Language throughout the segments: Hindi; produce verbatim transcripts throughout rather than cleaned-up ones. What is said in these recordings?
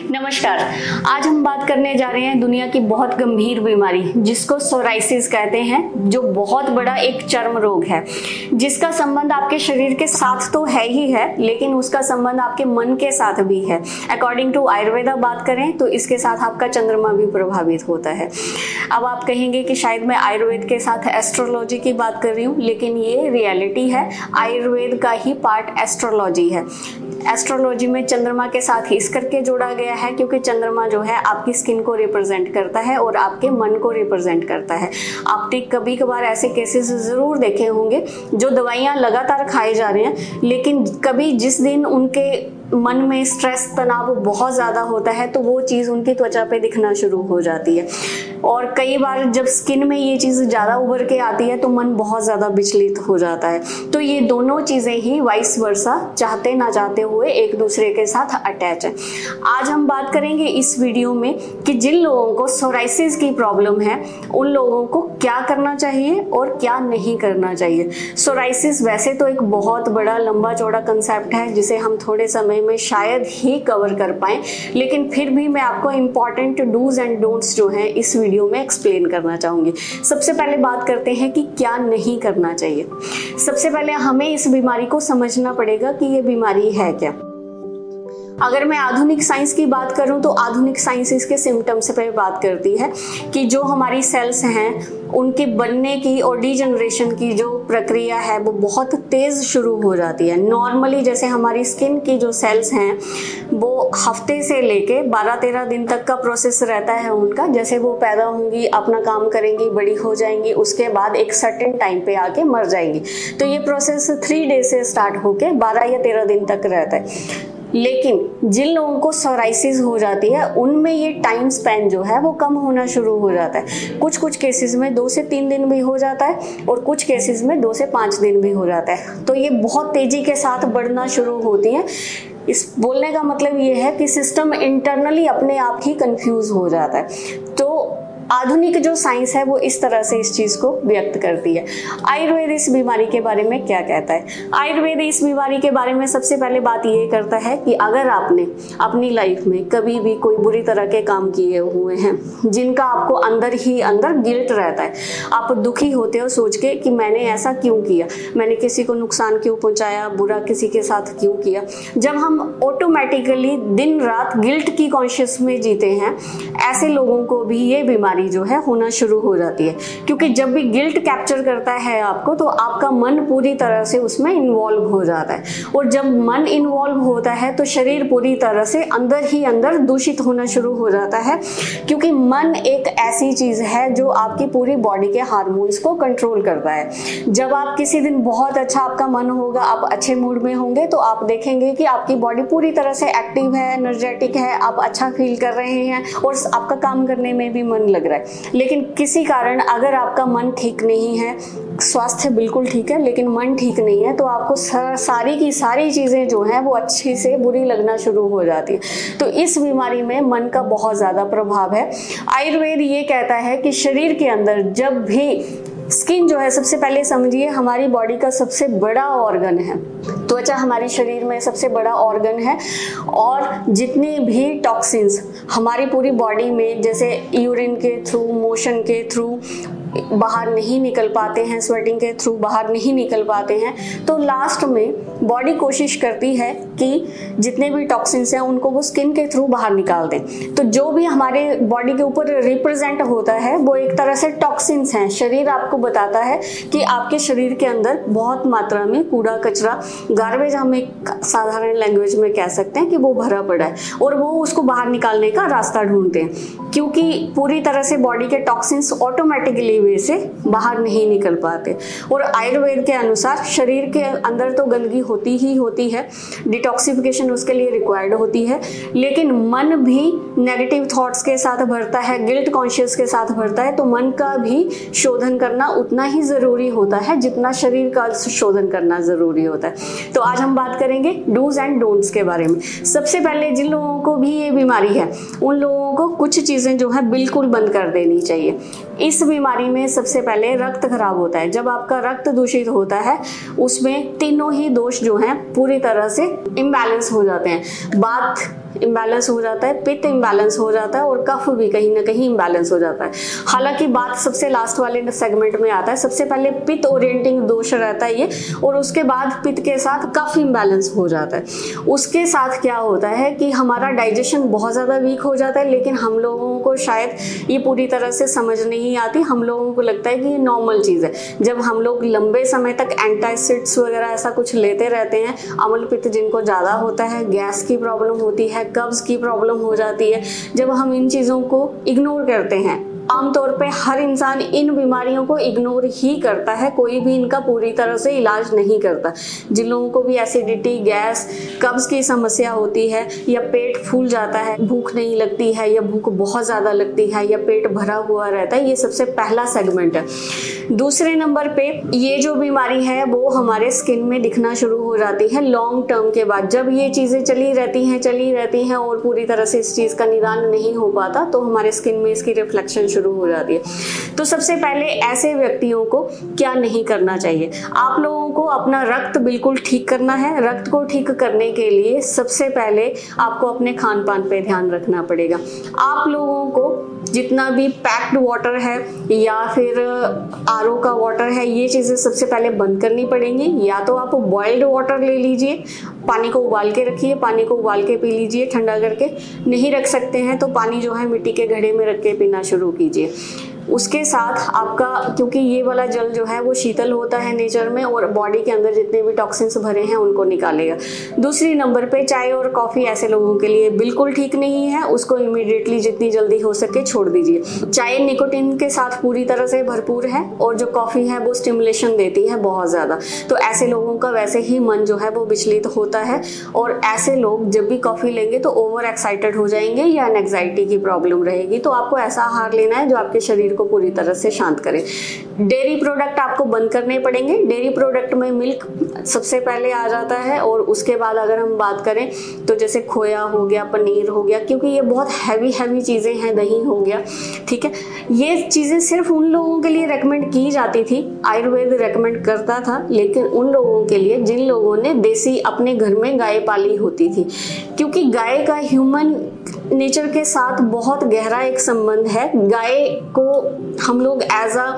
नमस्कार। आज हम बात करने जा रहे हैं दुनिया की बहुत गंभीर बीमारी जिसको सोराइसिस कहते हैं, जो बहुत बड़ा एक चर्म रोग है जिसका संबंध आपके शरीर के साथ तो है ही है, लेकिन उसका संबंध आपके मन के साथ भी है। अकॉर्डिंग टू आयुर्वेदा बात करें तो इसके साथ आपका चंद्रमा भी प्रभावित होता है। अब आप कहेंगे कि शायद मैं आयुर्वेद के साथ एस्ट्रोलॉजी की बात कर रही हूँ, लेकिन ये रियलिटी है। आयुर्वेद का ही पार्ट एस्ट्रोलॉजी है। एस्ट्रोलॉजी में चंद्रमा के साथ इस करके जोड़ा गया है क्योंकि चंद्रमा जो है आपकी स्किन को रिप्रेजेंट करता है और आपके मन को रिप्रेजेंट करता है। आपने कभी कभार ऐसे केसेस जरूर देखे होंगे जो दवाइयां लगातार खाए जा रहे हैं, लेकिन कभी जिस दिन उनके मन में स्ट्रेस तनाव बहुत ज्यादा होता है तो वो चीज उनकी त्वचा पे दिखना शुरू हो जाती है। और कई बार जब स्किन में ये चीज ज्यादा उभर के आती है तो मन बहुत ज्यादा विचलित हो जाता है। तो ये दोनों चीजें ही वाइस वर्सा, चाहते ना चाहते हुए एक दूसरे के साथ अटैच है। आज हम बात करेंगे इस वीडियो में कि जिन लोगों को सोराइसिस की प्रॉब्लम है उन लोगों को क्या करना चाहिए और क्या नहीं करना चाहिए। सोराइसिस वैसे तो एक बहुत बड़ा लंबा चौड़ा कंसेप्ट है जिसे हम थोड़े समय में शायद ही कवर कर पाए, लेकिन फिर भी मैं आपको इंपॉर्टेंट डूज एंड डोंट्स जो हैं इस वीडियो में एक्सप्लेन करना चाहूंगी। सबसे पहले बात करते हैं कि क्या नहीं करना चाहिए। सबसे पहले हमें इस बीमारी को समझना पड़ेगा कि ये बीमारी है क्या। अगर मैं आधुनिक साइंस की बात करूं तो आधुनिक साइंस इसके सिम्टम्स पे बात करती है कि जो हमारी सेल्स हैं उनके बनने की और डीजनरेशन की जो प्रक्रिया है वो बहुत तेज शुरू हो जाती है। नॉर्मली जैसे हमारी स्किन की जो सेल्स हैं वो हफ्ते से लेके बारह तेरह दिन तक का प्रोसेस रहता है उनका। जैसे वो पैदा होंगी, अपना काम करेंगी, बड़ी हो जाएंगी, उसके बाद एक सर्टेन टाइम पे आके मर जाएंगी। तो ये प्रोसेस थ्री डेज से स्टार्ट होके बारह या तेरह दिन तक रहता है। लेकिन जिन लोगों को सोराइसिस हो जाती है उनमें ये टाइम स्पैन जो है वो कम होना शुरू हो जाता है। कुछ कुछ केसेस में दो से तीन दिन भी हो जाता है और कुछ केसेस में दो से पांच दिन भी हो जाता है। तो ये बहुत तेजी के साथ बढ़ना शुरू होती है। इस बोलने का मतलब ये है कि सिस्टम इंटरनली अपने आप ही कंफ्यूज हो जाता है। तो आधुनिक जो साइंस है वो इस तरह से इस चीज को व्यक्त करती है। आयुर्वेद इस बीमारी के बारे में क्या कहता है? आयुर्वेद इस बीमारी के बारे में सबसे पहले बात ये करता है कि अगर आपने अपनी लाइफ में कभी भी कोई बुरी तरह के काम किए हुए हैं जिनका आपको अंदर ही अंदर गिल्ट रहता है, आप दुखी होते हो सोच के कि मैंने ऐसा क्यों किया, मैंने किसी को नुकसान क्यों पहुंचाया, बुरा किसी के साथ क्यों किया। जब हम ऑटोमेटिकली दिन रात गिल्ट की कॉन्शियस में जीते हैं, ऐसे लोगों को भी ये बीमारी जो है होना शुरू हो जाती है। क्योंकि जब भी गिल्ट कैप्चर करता है आपको तो आपका मन पूरी तरह से उसमें इन्वॉल्व हो जाता है, और जब मन इन्वॉल्व होता है तो शरीर पूरी तरह से अंदर ही अंदर दूषित होना शुरू हो जाता है। क्योंकि मन एक ऐसी चीज है जो आपकी पूरी बॉडी के हार्मोन्स को कंट्रोल करता है। जब आप किसी दिन बहुत अच्छा आपका मन होगा, आप अच्छे मूड में होंगे, तो आप देखेंगे कि आपकी बॉडी पूरी तरह से एक्टिव है, एनर्जेटिक है, आप अच्छा फील कर रहे हैं और आपका काम करने में भी मन लग रहा है। लेकिन किसी कारण अगर आपका मन ठीक नहीं है, स्वास्थ्य बिल्कुल ठीक है लेकिन मन ठीक नहीं है, तो आपको सारी की सारी चीजें जो हैं वो अच्छी से बुरी लगना शुरू हो जाती है। तो इस बीमारी में मन का बहुत ज्यादा प्रभाव है। आयुर्वेद ये कहता है कि शरीर के अंदर जब भी स्किन जो है, सबसे पहले समझिए हमारी बॉडी का सबसे बड़ा ऑर्गन है। त्वचा हमारे शरीर में सबसे बड़ा ऑर्गन है, और जितने भी टॉक्सिन्स हमारी पूरी बॉडी में जैसे यूरिन के थ्रू, मोशन के थ्रू बाहर नहीं निकल पाते हैं, स्वेटिंग के थ्रू बाहर नहीं निकल पाते हैं, तो लास्ट में बॉडी कोशिश करती है कि जितने भी टॉक्सिन्स हैं उनको वो स्किन के थ्रू बाहर निकाल दें। तो जो भी हमारे बॉडी के ऊपर रिप्रेजेंट होता है वो एक तरह से टॉक्सिन्स हैं। शरीर आपको बताता है कि आपके शरीर के अंदर बहुत मात्रा में कूड़ा कचरा, गार्बेज हम एक साधारण लैंग्वेज में कह सकते हैं कि वो भरा पड़ा है, और वो उसको बाहर निकालने का रास्ता ढूंढते हैं। क्योंकि पूरी तरह से बॉडी के टॉक्सिन्स ऑटोमेटिकली वे से बाहर नहीं निकल पाते। और आयुर्वेद के अनुसार शरीर के अंदर तो गंदगी होती ही होती है, डिटॉक्सिफिकेशन उसके लिए रिक्वायर्ड होती है, लेकिन मन भी नेगेटिव थॉट्स के साथ भरता है, गिल्ट कॉन्शियस के साथ भरता है। तो मन का भी शोधन करना उतना ही जरूरी होता है जितना शरीर का शोधन करना जरूरी होता है। तो आज हम बात करेंगे डूज एंड डोंट्स के बारे में। सबसे पहले जिन लोगों को भी ये बीमारी है उन लोगों को कुछ चीजें जो है बिल्कुल बंद कर देनी चाहिए। इस बीमारी में सबसे पहले रक्त खराब होता है। जब आपका रक्त दूषित होता है उसमें तीनों ही दोष जो हैं पूरी तरह से इम्बैलेंस हो जाते हैं। बात इम्बैलेंस हो जाता है, पित्त इम्बैलेंस हो जाता है और कफ भी कहीं ना कहीं इम्बैलेंस हो जाता है। हालांकि बात सबसे लास्ट वाले सेगमेंट में आता है। सबसे पहले पित्त ओरिएंटिंग दोष रहता है ये, और उसके बाद पित्त के साथ कफ इम्बैलेंस हो जाता है। उसके साथ क्या होता है कि हमारा डाइजेशन बहुत ज़्यादा वीक हो जाता है, लेकिन हम लोगों को शायद ये पूरी तरह से समझ नहीं आती। हम लोगों को लगता है कि ये नॉर्मल चीज़ है। जब हम लोग लंबे समय तक एंटासिड्स वगैरह ऐसा कुछ लेते रहते हैं, अम्ल पित्त जिनको ज़्यादा होता है, गैस की प्रॉब्लम होती है, कब्ज की प्रॉब्लम हो जाती है, जब हम इन चीज़ों को इग्नोर करते हैं, आमतौर पे हर इंसान इन बीमारियों को इग्नोर ही करता है, कोई भी इनका पूरी तरह से इलाज नहीं करता। जिन लोगों को भी एसिडिटी, गैस, कब्ज की समस्या होती है, या पेट फूल जाता है, भूख नहीं लगती है, या भूख बहुत ज़्यादा लगती है, या पेट भरा हुआ रहता है, ये सबसे पहला सेगमेंट है। दूसरे नंबर पे ये जो बीमारी है वो हमारे स्किन में दिखना शुरू हो जाती है लॉन्ग टर्म के बाद। जब ये चीज़ें चली रहती हैं चली रहती हैं और पूरी तरह से इस चीज़ का निदान नहीं हो पाता, तो हमारे स्किन में इसकी रिफ्लेक्शन शुरू हो जाती है। तो सबसे पहले ऐसे व्यक्तियों को क्या नहीं करना चाहिए? आप लोगों को अपना रक्त बिल्कुल ठीक करना है। रक्त को ठीक करने के लिए सबसे पहले आपको अपने खान पान पे ध्यान रखना पड़ेगा। आप लोगों को जितना भी पैक्ड वाटर है या फिर आर ओ का वाटर है, ये चीज़ें सबसे पहले बंद करनी पड़ेंगी। या तो आप बॉइल्ड वाटर ले लीजिए, पानी को उबाल के रखिए, पानी को उबाल के पी लीजिए ठंडा करके। नहीं रख सकते हैं तो पानी जो है मिट्टी के घड़े में रख के पीना शुरू कीजिए। उसके साथ आपका, क्योंकि ये वाला जल जो है वो शीतल होता है नेचर में और बॉडी के अंदर जितने भी टॉक्सिन्स भरे हैं उनको निकालेगा। दूसरी नंबर पे चाय और कॉफ़ी ऐसे लोगों के लिए बिल्कुल ठीक नहीं है, उसको इमीडिएटली जितनी जल्दी हो सके छोड़ दीजिए। चाय निकोटीन के साथ पूरी तरह से भरपूर है और जो कॉफ़ी है वो स्टिमुलेशन देती है बहुत ज़्यादा, तो ऐसे लोगों का वैसे ही मन जो है वो विचलित होता है और ऐसे लोग जब भी कॉफ़ी लेंगे तो ओवर एक्साइटेड हो जाएंगे या एंग्जाइटी की प्रॉब्लम रहेगी। तो आपको ऐसा आहार लेना है जो आपके शरीर को पूरी तरह से शांत करें। डेयरी प्रोडक्ट आपको बंद करने पड़ेंगे। डेयरी प्रोडक्ट में मिल्क सबसे पहले आ जाता है और उसके बाद अगर हम बात करें तो जैसे खोया हो गया, पनीर हो गया, क्योंकि ये बहुत हैवी हैवी चीज़ें हैं, दही हो गया, ठीक है। ये चीज़ें सिर्फ उन लोगों के लिए रेकमेंड की जाती थी, आयुर्वेद रेकमेंड करता था, लेकिन उन लोगों के लिए जिन लोगों ने देसी अपने घर में गाय पाली होती थी, क्योंकि गाय का ह्यूमन नेचर के साथ बहुत गहरा एक संबंध है। गाय को हम लोग एज अ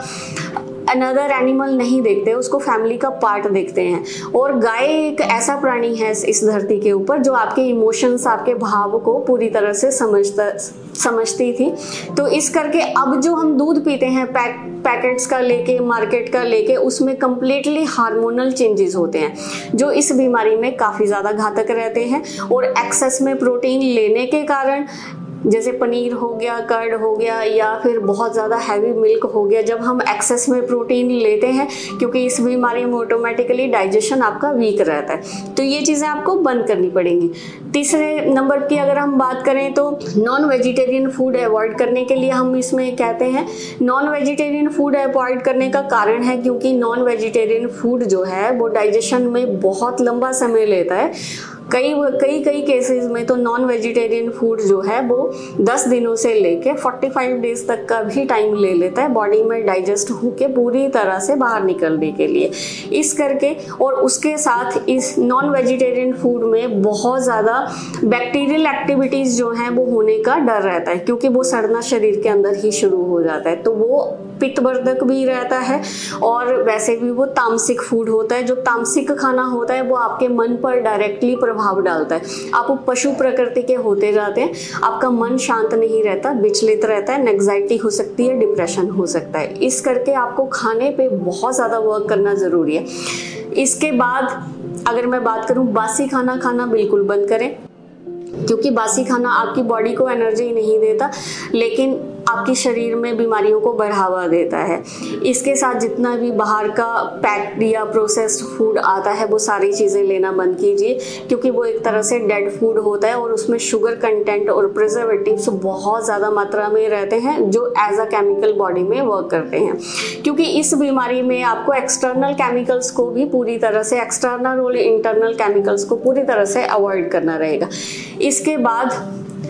अनदर एनिमल नहीं देखते, उसको फैमिली का पार्ट देखते हैं। और गाय एक ऐसा प्राणी है इस धरती के ऊपर जो आपके इमोशंस, आपके भाव को पूरी तरह से समझता समझती थी। तो इस करके अब जो हम दूध पीते हैं पैक पैकेट्स का लेके, मार्केट का लेके, उसमें कम्प्लीटली हार्मोनल चेंजेस होते हैं जो इस बीमारी में काफ़ी ज़्यादा घातक रहते हैं। और एक्सेस में प्रोटीन लेने के कारण, जैसे पनीर हो गया, कर्ड हो गया, या फिर बहुत ज़्यादा हैवी मिल्क हो गया, जब हम एक्सेस में प्रोटीन लेते हैं, क्योंकि इस बीमारी में ऑटोमेटिकली डाइजेशन आपका वीक रहता है, तो ये चीज़ें आपको बंद करनी पड़ेंगी। तीसरे नंबर की अगर हम बात करें तो नॉन वेजिटेरियन फूड अवॉइड करने के लिए हम इसमें कहते हैं, नॉन वेजिटेरियन फूड अवॉइड करने का कारण है क्योंकि नॉन वेजिटेरियन फूड जो है वो डाइजेशन में बहुत लंबा समय लेता है। कई कई कई केसेस में तो नॉन वेजिटेरियन फूड जो है वो दस दिनों से लेके पैंतालीस डेज तक का भी टाइम ले लेता है बॉडी में डाइजेस्ट होके पूरी तरह से बाहर निकलने के लिए। इस करके और उसके साथ इस नॉन वेजिटेरियन फूड में बहुत ज़्यादा बैक्टीरियल एक्टिविटीज़ जो हैं वो होने का डर रहता है, क्योंकि वो सड़ना शरीर के अंदर ही शुरू हो जाता है। तो वो पित्तवर्धक भी रहता है और वैसे भी वो तामसिक फूड होता है। जो तामसिक खाना होता है वो आपके मन पर डायरेक्टली प्रभाव डालता है। आप पशु प्रकृति के होते जाते हैं, आपका मन शांत नहीं रहता, विचलित रहता है, एंग्जाइटी हो सकती है, डिप्रेशन हो सकता है। इस करके आपको खाने पे बहुत ज़्यादा वर्क करना ज़रूरी है। इसके बाद अगर मैं बात करूँ, बासी खाना खाना बिल्कुल बंद करें, क्योंकि बासी खाना आपकी बॉडी को एनर्जी नहीं देता लेकिन आपके शरीर में बीमारियों को बढ़ावा देता है। इसके साथ जितना भी बाहर का पैक्ड या प्रोसेस्ड फूड आता है वो सारी चीज़ें लेना बंद कीजिए, क्योंकि वो एक तरह से डेड फूड होता है और उसमें शुगर कंटेंट और प्रिजर्वेटिव्स बहुत ज़्यादा मात्रा में रहते हैं जो एज अ केमिकल बॉडी में वर्क करते हैं। क्योंकि इस बीमारी में आपको एक्सटर्नल केमिकल्स को भी पूरी तरह से, एक्सटर्नल और इंटरनल केमिकल्स को पूरी तरह से अवॉइड करना रहेगा। इसके बाद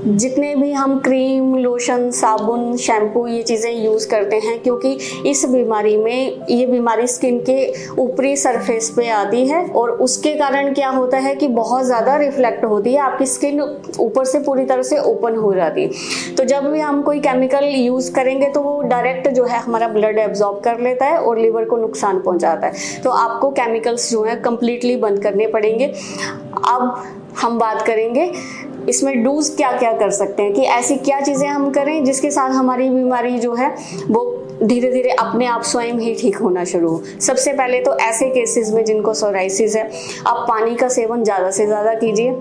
जितने भी हम क्रीम, लोशन, साबुन, शैम्पू ये चीज़ें यूज़ करते हैं, क्योंकि इस बीमारी में ये बीमारी स्किन के ऊपरी सरफेस पे आती है और उसके कारण क्या होता है कि बहुत ज़्यादा रिफ्लेक्ट होती है, आपकी स्किन ऊपर से पूरी तरह से ओपन हो जाती है। तो जब भी हम कोई केमिकल यूज़ करेंगे तो वो डायरेक्ट जो है हमारा ब्लड एब्जॉर्ब कर लेता है और लिवर को नुकसान पहुंचाता है। तो आपको केमिकल्स जो है कंप्लीटली बंद करने पड़ेंगे। अब हम बात करेंगे इसमें डूज क्या क्या कर सकते हैं, कि ऐसी क्या चीज़ें हम करें जिसके साथ हमारी बीमारी जो है वो धीरे धीरे अपने आप स्वयं ही ठीक होना शुरू हो। सबसे पहले तो ऐसे केसेस में जिनको सोराइसिस है, आप पानी का सेवन ज़्यादा से ज़्यादा कीजिए।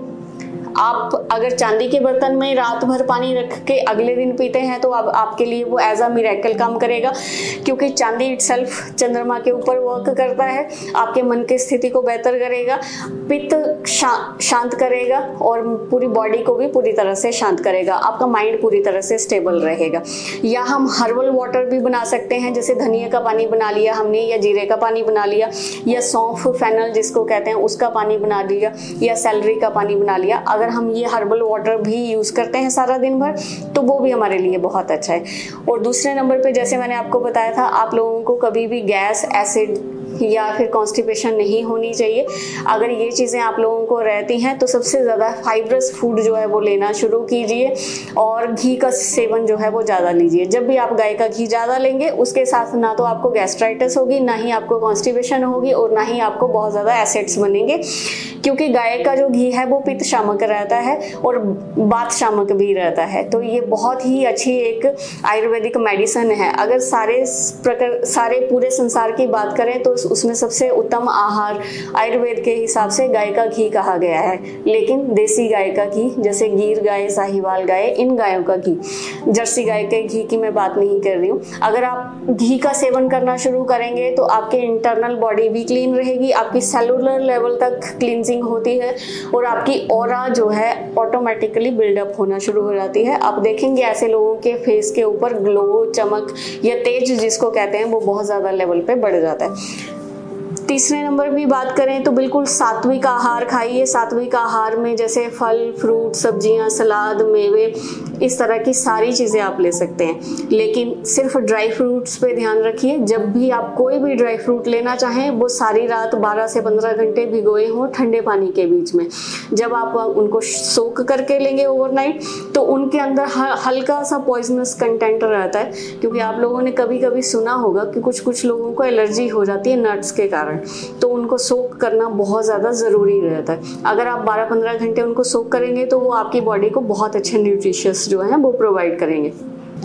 आप अगर चांदी के बर्तन में रात भर पानी रख के अगले दिन पीते हैं तो अब आप, आपके लिए वो एज अ मिरेकल काम करेगा, क्योंकि चांदी इटसेल्फ चंद्रमा के ऊपर वर्क करता है, आपके मन की स्थिति को बेहतर करेगा, पित्त शा, शांत करेगा और पूरी बॉडी को भी पूरी तरह से शांत करेगा, आपका माइंड पूरी तरह से स्टेबल रहेगा। या हम हर्बल वाटर भी बना सकते हैं, जैसे धनिया का पानी बना लिया हमने, या जीरे का पानी बना लिया, या सौंफ, फेनल जिसको कहते हैं उसका पानी बना लिया, या सैलरी का पानी बना लिया। अगर हम ये हर्बल वाटर भी यूज़ करते हैं सारा दिन भर तो वो भी हमारे लिए बहुत अच्छा है। और दूसरे नंबर पे जैसे मैंने आपको बताया था, आप लोगों को कभी भी गैस, एसिड या फिर कॉन्स्टिपेशन नहीं होनी चाहिए। अगर ये चीज़ें आप लोगों को रहती हैं तो सबसे ज़्यादा फाइब्रस फूड जो है वो लेना शुरू कीजिए और घी का सेवन जो है वो ज़्यादा लीजिए। जब भी आप गाय का घी ज़्यादा लेंगे उसके साथ ना तो आपको गैस्ट्राइटिस होगी, ना ही आपको कॉन्स्टिपेशन होगी और ना ही आपको बहुत ज़्यादा एसिड्स बनेंगे, क्योंकि गाय का जो घी है वो पित्त शामक रहता है और बात शामक भी रहता है। तो ये बहुत ही अच्छी एक आयुर्वेदिक मेडिसिन है। अगर सारे प्रकार सारे पूरे संसार की बात करें तो उसमें सबसे उत्तम आहार आयुर्वेद के हिसाब से गाय का घी कहा गया है। लेकिन देसी गाय का घी, जैसे गीर गाय, साहिवाल गाय, इन गायों का घी, जर्सी गाय के घी की मैं बात नहीं कर रही हूँ। अगर आप घी का सेवन करना शुरू करेंगे तो आपके इंटरनल बॉडी भी क्लीन रहेगी, आपकी सेलुलर लेवल तक क्लींजिंग होती है और आपकी ऑरा जो है ऑटोमेटिकली बिल्डअप होना शुरू हो जाती है। आप देखेंगे ऐसे लोगों के फेस के ऊपर ग्लो, चमक या तेज जिसको कहते हैं वो बहुत ज्यादा लेवल पे बढ़ जाता है। तीसरे नंबर भी बात करें तो बिल्कुल सात्विक आहार खाइए। सात्विक आहार में जैसे फल, फ्रूट, सब्जियां, सलाद, मेवे, इस तरह की सारी चीज़ें आप ले सकते हैं। लेकिन सिर्फ ड्राई फ्रूट्स पे ध्यान रखिए। जब भी आप कोई भी ड्राई फ्रूट लेना चाहें वो सारी रात बारह से पंद्रह घंटे भिगोए हों ठंडे पानी के बीच में। जब आप उनको सोक करके लेंगे ओवरनाइट तो उनके अंदर हल्का सा पॉइजनस कंटेंट रहता है, क्योंकि आप लोगों ने कभी कभी सुना होगा कि कुछ कुछ लोगों को एलर्जी हो जाती है नट्स के कारण, तो उनको सोक करना बहुत ज़्यादा ज़रूरी रहता है। अगर आप बारह पंद्रह घंटे उनको सोक करेंगे तो वो आपकी बॉडी को बहुत अच्छे न्यूट्रिशियस जो है वो प्रोवाइड करेंगे।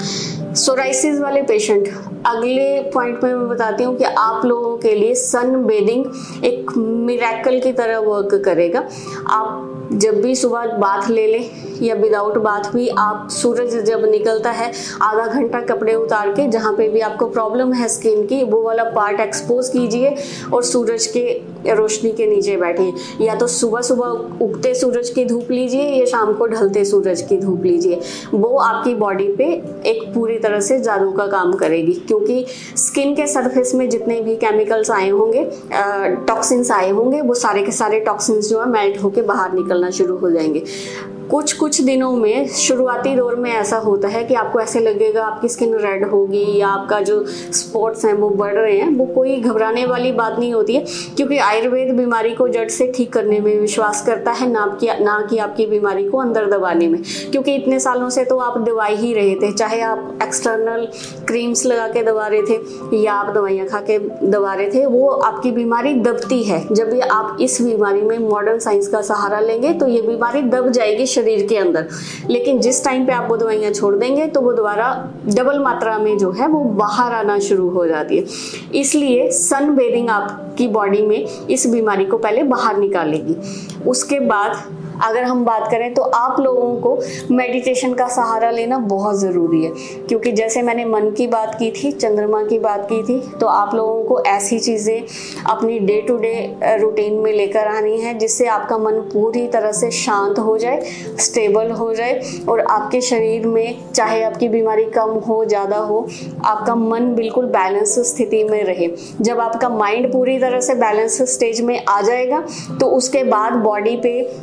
सोराइसिस वाले पेशेंट, अगले पॉइंट में मैं बताती हूँ कि आप लोगों के लिए सन बेदिंग एक मिरेकल की तरह वर्क करेगा। आप जब भी सुबह बाथ ले लें या विदाउट बाथ भी, आप सूरज जब निकलता है आधा घंटा कपड़े उतार के जहाँ पे भी आपको प्रॉब्लम है स्किन की वो वाला पार्ट एक्सपोज कीजिए और सूरज के रोशनी के नीचे बैठिए। या तो सुबह सुबह उगते सूरज की धूप लीजिए या शाम को ढलते सूरज की धूप लीजिए। वो आपकी बॉडी पे एक पूरी तरह से जादू का काम करेगी, क्योंकि स्किन के सरफेस में जितने भी केमिकल्स आए होंगे, टॉक्सिन्स आए होंगे, वो सारे के सारे टॉक्सिन्स जो है मेल्ट होके बाहर निकलना शुरू हो जाएंगे। कुछ कुछ दिनों में शुरुआती दौर में ऐसा होता है कि आपको ऐसे लगेगा आपकी स्किन रेड होगी या आपका जो स्पॉट्स हैं वो बढ़ रहे हैं। वो कोई घबराने वाली बात नहीं होती है, क्योंकि आयुर्वेद बीमारी को जड़ से ठीक करने में विश्वास करता है, ना कि ना कि आपकी बीमारी को अंदर दबाने में। क्योंकि इतने सालों से तो आप दवाई ही रहे थे, चाहे आप एक्सटर्नल क्रीम्स लगा के दबा रहे थे या आप दवाइयाँ खा के दबा रहे थे, वो आपकी बीमारी दबती है। जब भी आप इस बीमारी में मॉडर्न साइंस का सहारा लेंगे तो ये बीमारी दब जाएगी शरीर के अंदर। लेकिन जिस टाइम पे आप वो दवाइयाँ छोड़ देंगे तो वो दोबारा डबल मात्रा में जो है वो बाहर आना शुरू हो जाती है। इसलिए सन बेदिंग आपकी बॉडी में इस बीमारी को पहले बाहर निकालेगी। उसके बाद अगर हम बात करें तो आप लोगों को मेडिटेशन का सहारा लेना बहुत ज़रूरी है, क्योंकि जैसे मैंने मन की बात की थी, चंद्रमा की बात की थी, तो आप लोगों को ऐसी चीज़ें अपनी डे टू डे रूटीन में लेकर आनी है जिससे आपका मन पूरी तरह से शांत हो जाए, स्टेबल हो जाए और आपके शरीर में चाहे आपकी बीमारी कम हो ज़्यादा हो, आपका मन बिल्कुल बैलेंस स्थिति में रहे। जब आपका माइंड पूरी तरह से बैलेंस स्टेज में आ जाएगा तो उसके बाद बॉडी पे जैसे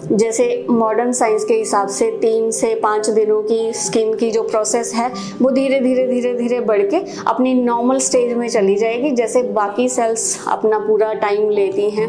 जैसे मॉडर्न साइंस के हिसाब से तीन से पाँच दिनों की स्किन की जो प्रोसेस है वो धीरे धीरे धीरे धीरे बढ़ के अपनी नॉर्मल स्टेज में चली जाएगी। जैसे बाकी सेल्स अपना पूरा टाइम लेती हैं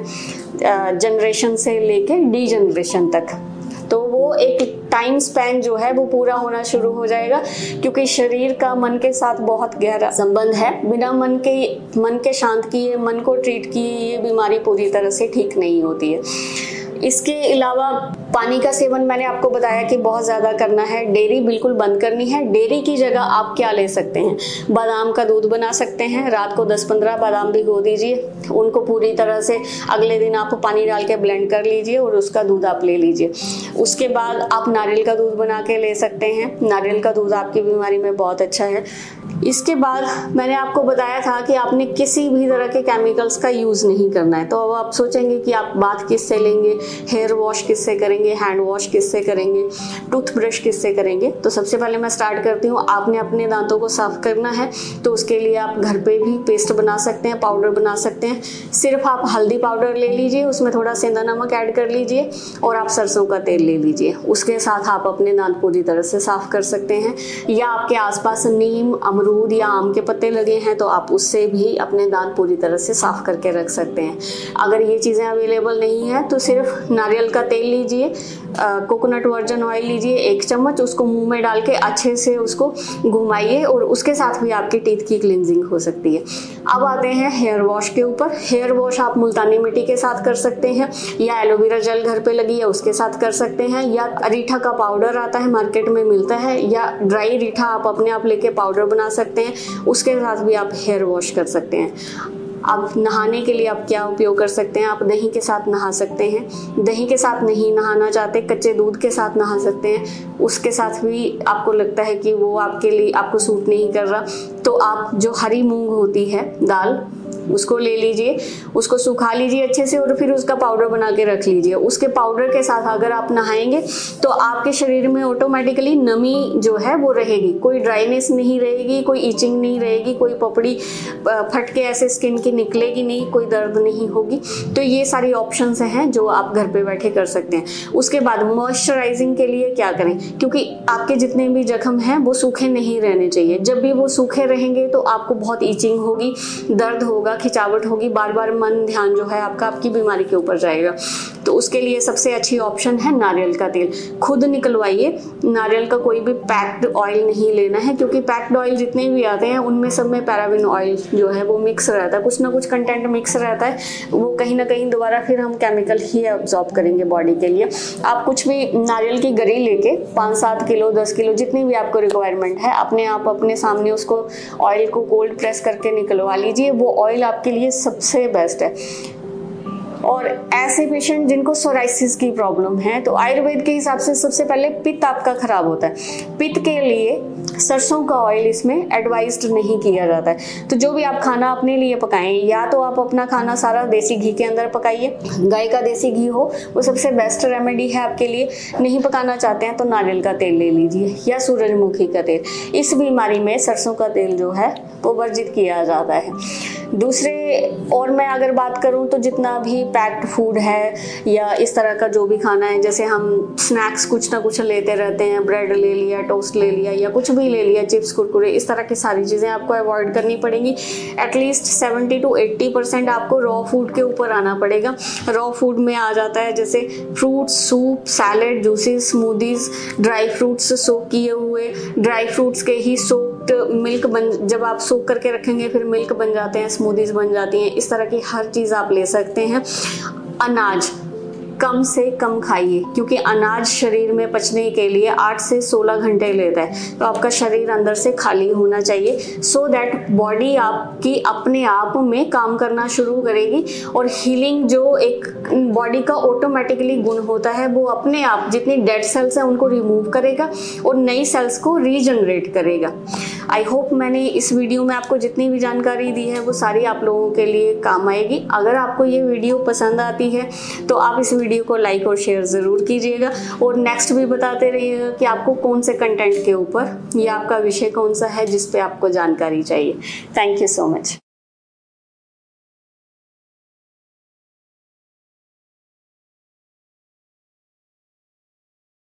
जनरेशन से लेके डी जनरेशन तक, तो वो एक टाइम स्पैन जो है वो पूरा होना शुरू हो जाएगा, क्योंकि शरीर का मन के साथ बहुत गहरा संबंध है। बिना मन के मन के शांत किए, मन को ट्रीट किए ये बीमारी पूरी तरह से ठीक नहीं होती है। इसके अलावा पानी का सेवन मैंने आपको बताया कि बहुत ज़्यादा करना है। डेयरी बिल्कुल बंद करनी है। डेयरी की जगह आप क्या ले सकते हैं, बादाम का दूध बना सकते हैं। रात को दस पंद्रह बादाम भिगो दीजिए, उनको पूरी तरह से अगले दिन आप पानी डाल के ब्लेंड कर लीजिए और उसका दूध आप ले लीजिए। उसके बाद आप नारियल का दूध बना के ले सकते हैं। नारियल का दूध आपकी बीमारी में बहुत अच्छा है। इसके बाद मैंने आपको बताया था कि आपने किसी भी तरह के केमिकल्स का यूज़ नहीं करना है। तो अब आप सोचेंगे कि आप बाथ किससे लेंगे, हेयर वॉश किससे करेंगे, हैंड वॉश किससे करेंगे, टूथब्रश किससे करेंगे। तो सबसे पहले मैं स्टार्ट करती हूँ। आपने अपने दांतों को साफ करना है, तो उसके लिए आप घर पे भी पेस्ट बना सकते हैं, पाउडर बना सकते हैं। सिर्फ आप हल्दी पाउडर ले लीजिए, उसमें थोड़ा सेंधा नमक ऐड कर लीजिए और आप सरसों का तेल ले लीजिए। उसके साथ आप अपने दांत पूरी तरह से साफ कर सकते हैं। या आपके आसपास नीम, अमरूद या आम के पत्ते लगे हैं तो आप उससे भी अपने दांत पूरी तरह से साफ करके रख सकते हैं। अगर ये चीज़ें अवेलेबल नहीं है तो सिर्फ नारियल का तेल लीजिए, कोकोनट वर्जन ऑयल लीजिए एक चम्मच, उसको मुंह में डाल के अच्छे से उसको घुमाइए और उसके साथ भी आपकी टीथ की क्लींजिंग हो सकती है। अब आते हैं हेयर वॉश के ऊपर। हेयर वॉश आप मुल्तानी मिट्टी के साथ कर सकते हैं, या एलोवेरा जेल घर पे लगी है उसके साथ कर सकते हैं, या रीठा का पाउडर आता है मार्केट में मिलता है, या ड्राई रीठा आप अपने आप लेके पाउडर बना सकते हैं, उसके साथ भी आप हेयर वॉश कर सकते हैं। अब नहाने के लिए आप क्या उपयोग कर सकते हैं, आप दही के साथ नहा सकते हैं। दही के साथ नहीं नहाना चाहते, कच्चे दूध के साथ नहा सकते हैं। उसके साथ भी आपको लगता है कि वो आपके लिए आपको सूट नहीं कर रहा, तो आप जो हरी मूंग होती है दाल उसको ले लीजिए, उसको सुखा लीजिए अच्छे से और फिर उसका पाउडर बना के रख लीजिए। उसके पाउडर के साथ अगर आप नहाएंगे तो आपके शरीर में ऑटोमेटिकली नमी जो है वो रहेगी, कोई ड्राइनेस नहीं रहेगी, कोई इचिंग नहीं रहेगी, कोई पपड़ी फट के ऐसे स्किन की निकलेगी नहीं, कोई दर्द नहीं होगी। तो ये सारी ऑप्शंस हैं जो आप घर पे बैठे कर सकते हैं। उसके बाद मॉइस्चराइजिंग के लिए क्या करें, क्योंकि आपके जितने भी जख्म हैं वो सूखे नहीं रहने चाहिए। जब भी वो सूखे रहेंगे तो आपको बहुत इचिंग होगी, दर्द होगा, खिंचावट होगी, बार बार मन ध्यान जो है आपका आपकी बीमारी के ऊपर जाएगा। तो उसके लिए सबसे अच्छी ऑप्शन है नारियल का तेल। खुद निकलवाइए। नारियल का कोई भी पैक्ड ऑयल नहीं लेना है, क्योंकि पैक्ड ऑयल जितने भी आते हैं उनमें सब में पैराबिन ऑयल जो है वो मिक्स रहता है, कुछ ना कुछ कंटेंट मिक्स रहता है। वो कहीं ना कहीं दोबारा फिर हम केमिकल ही एब्जॉर्ब करेंगे बॉडी के लिए। आप कुछ भी नारियल की गरी लेके पाँच सात किलो दस किलो जितनी भी आपको रिक्वायरमेंट है, अपने आप अपने सामने उसको ऑयल को कोल्ड प्रेस करके निकलवा लीजिए। वो ऑयल आपके लिए सबसे बेस्ट है। और ऐसे पेशेंट जिनको सोराइसिस की प्रॉब्लम है, तो आयुर्वेद के हिसाब से सबसे पहले पित्त आपका खराब होता है। पित्त के लिए सरसों का ऑयल इसमें एडवाइज्ड नहीं किया जाता है। तो जो भी आप खाना अपने लिए पकाएं, या तो आप अपना खाना सारा देसी घी के अंदर पकाइए, गाय का देसी घी हो वो सबसे बेस्ट रेमेडी है आपके लिए। नहीं पकाना चाहते हैं तो नारियल का तेल ले लीजिए या सूरजमुखी का तेल। इस बीमारी में सरसों का तेल जो है वो वर्जित किया जाता है। दूसरे और मैं अगर बात करूं तो जितना भी पैक्ड फूड है या इस तरह का जो भी खाना है, जैसे हम स्नैक्स कुछ ना कुछ लेते रहते हैं, ब्रेड ले लिया, टोस्ट ले लिया या कुछ भी ले लिया, चिप्स कुरकुरे, इस तरह की सारी चीज़ें आपको अवॉइड करनी पड़ेंगी। At least seventy to eighty percent आपको रॉ फूड के ऊपर आना पड़ेगा। रॉ फूड में आ जाता है जैसे fruits, soup, salad, juices, smoothies, dry fruits soak किए हुए, ड्राई फ्रूट्स के ही सोक्ड मिल्क बन, जब आप सोक करके रखेंगे फिर मिल्क बन जाते हैं, स्मूदीज बन जाती हैं। इस तरह की हर चीज़ आप ले सकते हैं। अनाज कम से कम खाइए, क्योंकि अनाज शरीर में पचने के लिए आठ से सोलह घंटे लेता है। तो आपका शरीर अंदर से खाली होना चाहिए, सो दैट बॉडी आपकी अपने आप में काम करना शुरू करेगी और हीलिंग जो एक बॉडी का ऑटोमेटिकली गुण होता है वो अपने आप जितनी डेड सेल्स हैं उनको रिमूव करेगा और नई सेल्स को रीजनरेट करेगा। आई होप मैंने इस वीडियो में आपको जितनी भी जानकारी दी है वो सारी आप लोगों के लिए काम आएगी। अगर आपको ये वीडियो पसंद आती है तो आप इस वीडियो को लाइक और शेयर ज़रूर कीजिएगा और नेक्स्ट भी बताते रहिएगा कि आपको कौन से कंटेंट के ऊपर या आपका विषय कौन सा है जिस पे आपको जानकारी चाहिए। Thank you so much.